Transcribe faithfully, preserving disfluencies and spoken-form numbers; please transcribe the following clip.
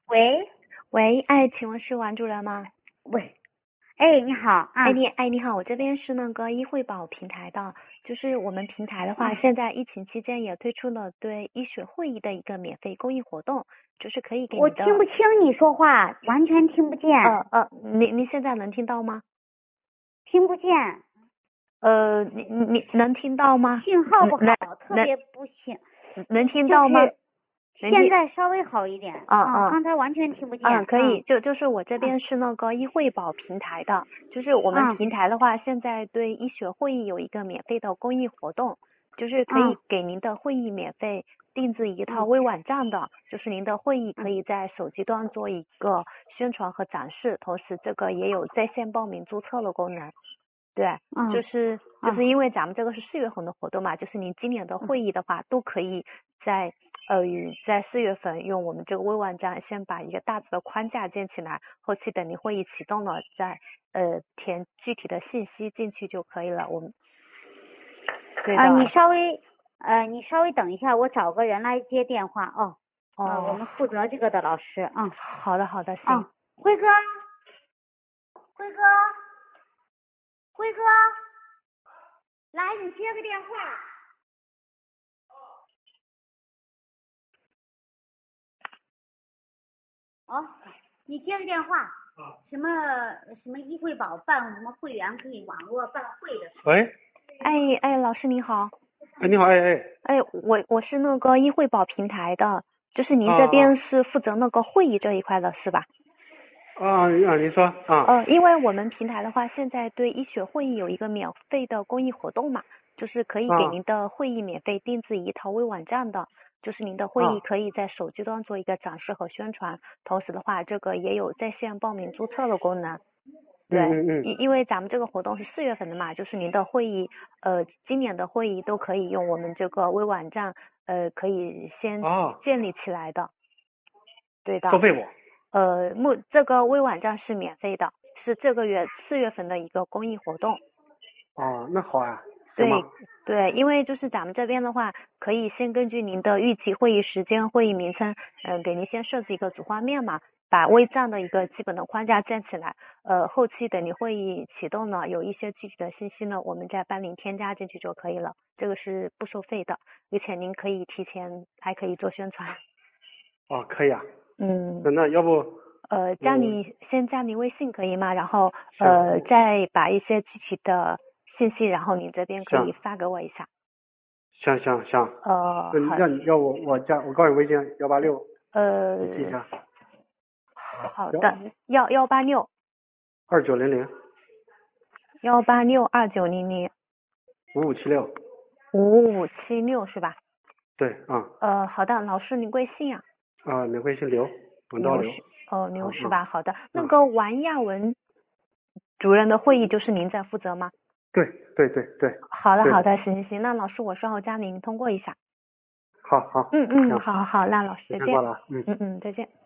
喂喂，哎，请问是王主任吗？ 喂，哎，你好啊， 哎你哎你好，我这边是那个医惠保平台的，就是我们平台的话， 嗯现在疫情期间也推出了对医学会议的一个免费公益活动，就是可以给我你的。 听不清你说话，完全听不见， 呃呃，您您现在能听到吗？ 听不见， 呃，你你你能听到吗？ 信号不能好，特能别不行， 能听就到吗？ 是能听？ 现在稍微好一点，啊， 嗯嗯。 刚才完全听不见， 嗯，可以， 嗯就就是我这嗯边是那个医惠保平台的，就是我们嗯平台的话，现在对医学会议有一个免费的公益活动，就是可嗯以给您的会议免费定制一套嗯微网站的，就是您的会议可嗯以在手机端做一个宣传和展示，同时这个也有在线报名注册的功能。对，就嗯是就嗯是因为咱们这个是四月份的活动嘛，就是您今年的会议的话，都可以在呃在四月份用我们这个微网站先把一个大致的框架建起来，后期等您会议启动了，再呃填具体的信息进去就可以了。我们对啊， 的。 你稍微呃，你稍微等一下，我找个人来接电话哦，啊，我哦， 们负责这个的老师，啊好的好的，行。 啊，辉哥，辉哥，辉哥，来，你接个电话。哦，你接个电话，什么什么医惠保办什么会员可以网络办会的。 喂， 哎哎，老师您好。 哎，你好，哎哎， 哎，我我是那个医惠保平台的，就是您啊这边啊是负责那个会议这一块的是吧？ 啊啊，你说啊， 呃，因为我们平台的话，现在对医学会议有一个免费的公益活动嘛，就是可以给啊您的会议免费定制一套微网站的，就是您的会议啊可以在手机端做一个展示和宣传，同时的话，这个也有在线报名注册的功能。对， 嗯嗯嗯， 因因为咱们这个活动是四月份的嘛，就是您的会议，呃，今年的会议都可以用我们这个微网站，呃，可以先啊， 建立起来的。对的。 收费不？ 呃，目这个微网站是免费的，是这个月四月份的一个公益活动。 哦，那好啊，行对吧， 对，因为就是咱们这边的话，可以先根据您的预期会议时间、会议名称，嗯、给您先设置一个主画面嘛，把微站的一个基本的框架建起来。呃，后期等您会议启动了，有一些具体的信息呢，我们再帮您添加进去就可以了。这个是不收费的，而且您可以提前还可以做宣传。 哦，可以啊， 嗯。 那那要不， 呃，加你先加你微信可以吗？然后行呃，再把一些具体的信息，然后你这边可以行发给我一下。 行行行， 呃， 那你好， 那你要我我加我告诉你微信幺八六， 呃， 你记一下， 好的，幺幺八六二九零零幺八六二九零零五五七六， 五五七六是吧？ 对啊呃，好的，老师您贵姓啊？ 啊，你微信刘，文道刘， 刘是哦，刘啊是吧？好的，那啊， 个王亚文主任的会议就是您在负责吗？ 对对对对， 好的， 对好的，行行行，那老师我稍后加您通过一下。 好好， 嗯嗯， 行， 好好好，那老师再见。 时间过了，嗯。 嗯嗯，再见。